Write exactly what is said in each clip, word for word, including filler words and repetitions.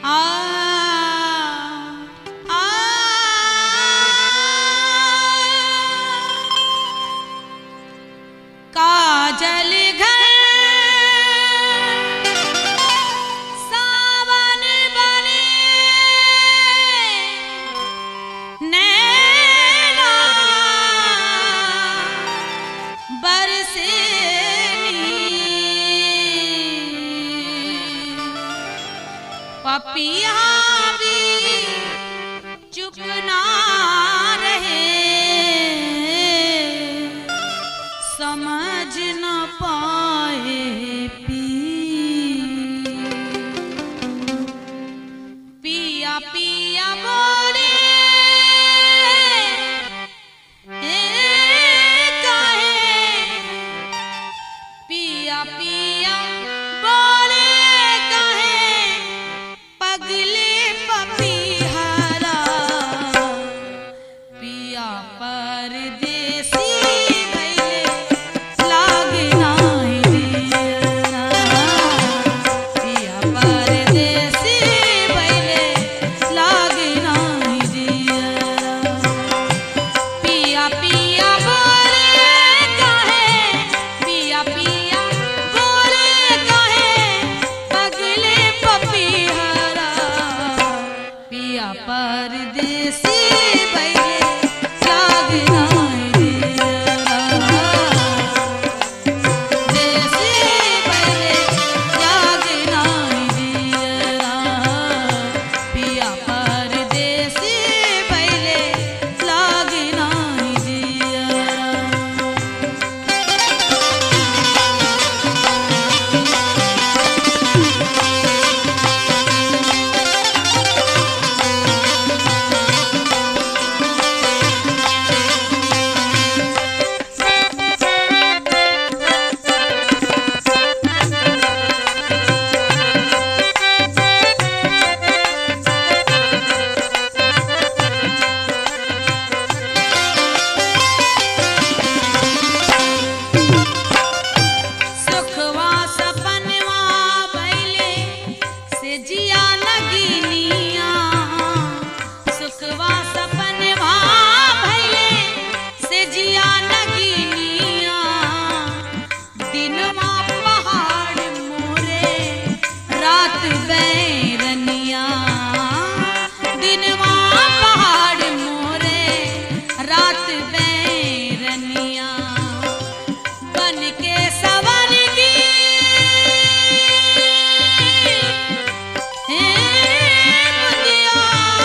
आ आ काजल घर सावन बने नैना बरसे पपिया भी चुप ना रहे समझ न पाए पी पिया पिया बोले काहे पिया पिया बोले काहे पगले पपीहरा पिया परदेसी भइले लागना दियरा पिया परदेसी भइले लागना दियरा पिया पिया बोले काहे पिया पिया बोले काहे पगले पपीहरा पिया परदेसी भइले लागना दियरा देसी भइले लागना दियरा पिया परदेसी भइले लागना दियरा सुखवा सपनवा भइले से जिया नगीनिया सुखवा सपनवा भइले से जिया नगीनिया दिनवा पहाड़ मोरे रात बैरनिया दिनवा पहाड़ मोरे रात बैरनिया बन के सवर की हे बुदिया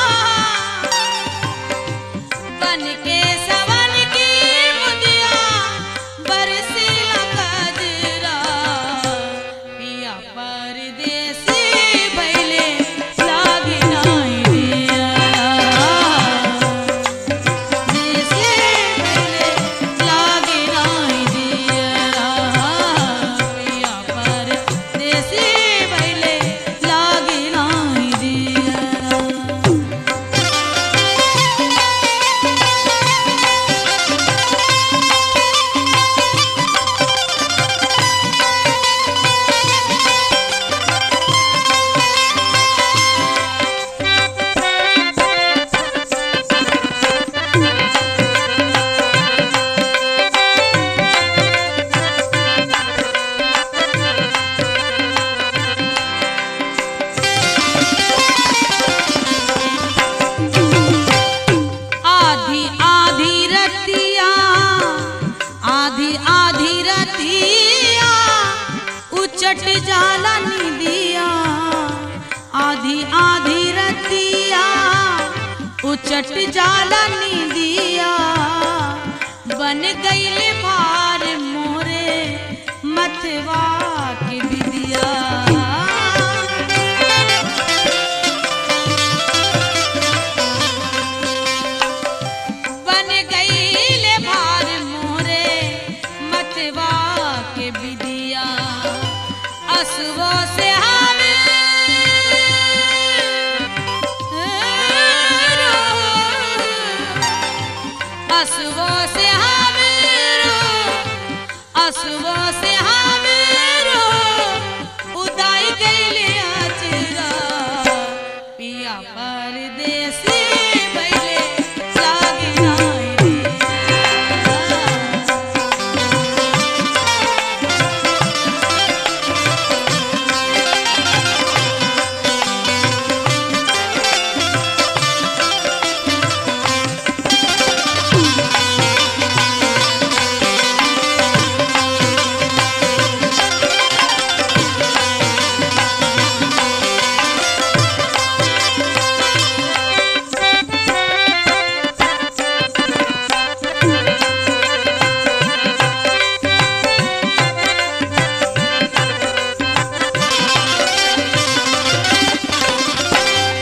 बन के सवर की बुदिया बरसी लगजरा पिया परदेसी भइले लागना दियरा देसी भइले लागना दियरा पिया परदेसी भइले लागना दियरा आधी आधी रतिया आधी आधी रतिया उचट जाला निदिया आधी आधी रतिया उचट जाला निदिया बन गईले भार मोरे मथवा के बिदिया बन गईले भार मोरे मतवा के बिदिया असुओ से हमें असुओ से हमें असुओ से हमें उदाई गईले आचरा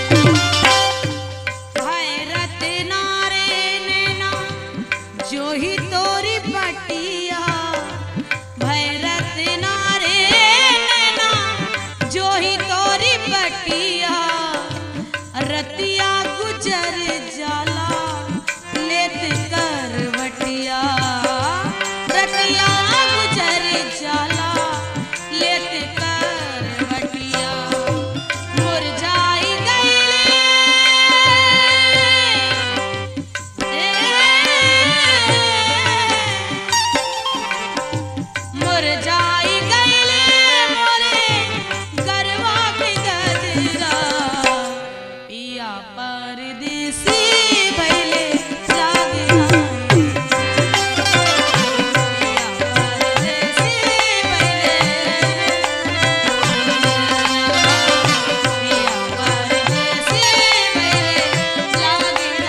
भैरत नारे नैना जो ही तोरी पटिया, भैरत नारे नैना जो ही तोरी पटिया, रतिया गुजर जाला लेत करवटिया, रतिया गुजर जाला लेत करवटिया, मुरझाई गईले मुरझाई गईले मोरे गरवा के गजरा, पिया परदेसी भइले लागना, पिया परदेसी भइले, पिया परदेसी भइले लागना।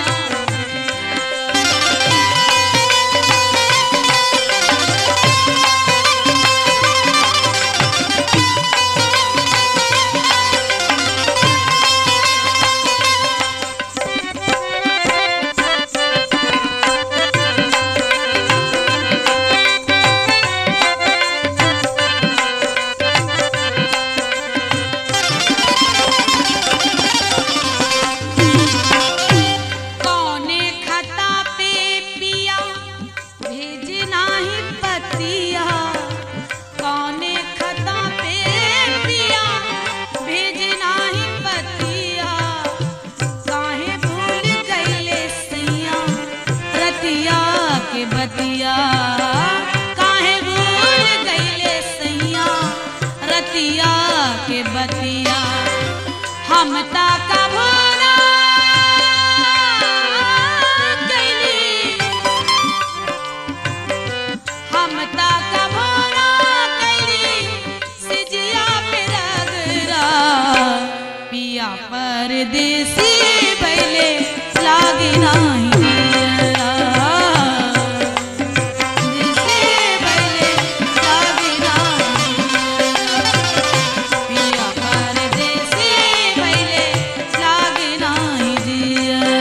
कौने खता पे पिया भेजना ही पतिया, कौने खता पे पिया भेजना ही पतिया, काहे भूल गईले सैया रतिया के बतिया, काहे भूल गईले सैया रतिया के बतिया, हम ता कभो ना कैली, हम ता कभो ना कैली सिजिया पे रगरा, पिया परदेसी भइले लागे नाही दियरा, परदेसी भइले लागे नाही दियरा, पिया परदेसी भइले लागे नाही दियरा।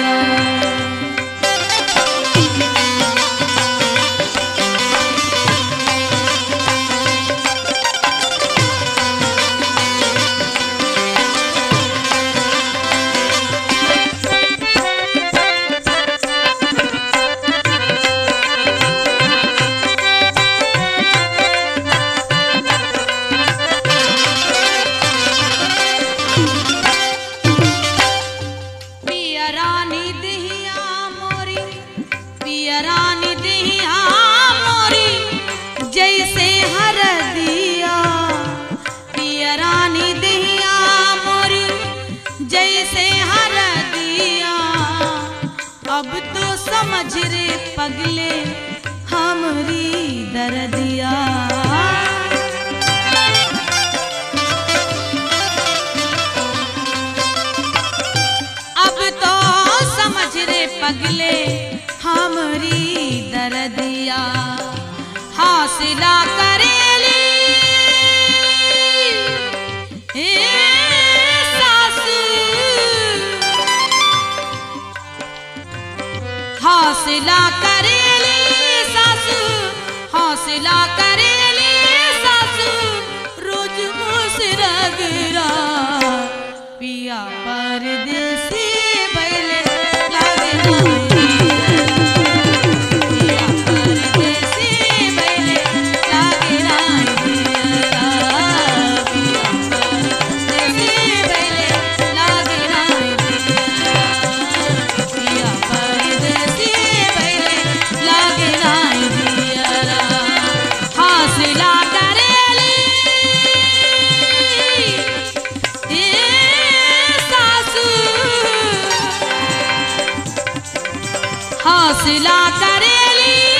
पिया रानी दिहिया मोरी, पिया रानी दिहिया मोरी जैसे हरदिया, पिया रानी दिहिया मोरी जैसे हरदिया, अब तो समझ रे पगले हमरी दर्दिया, अब तो समझ रे पगले हमरी दर्दिया, हासिला करेली ए सासू, हौसला करेली सासू, हौसला करेली सासू, रोज मुसरगरा, पिया परदेसी भइले लागे नाही दियरा, पिया परदेसी भइले लागे नाही दियरा, पिया परदेसी भइले लागे नाही दियरा, पिया परदेसी भइले लागे नाही दियरा, हौसला करेली ए सासू, हौसला करेली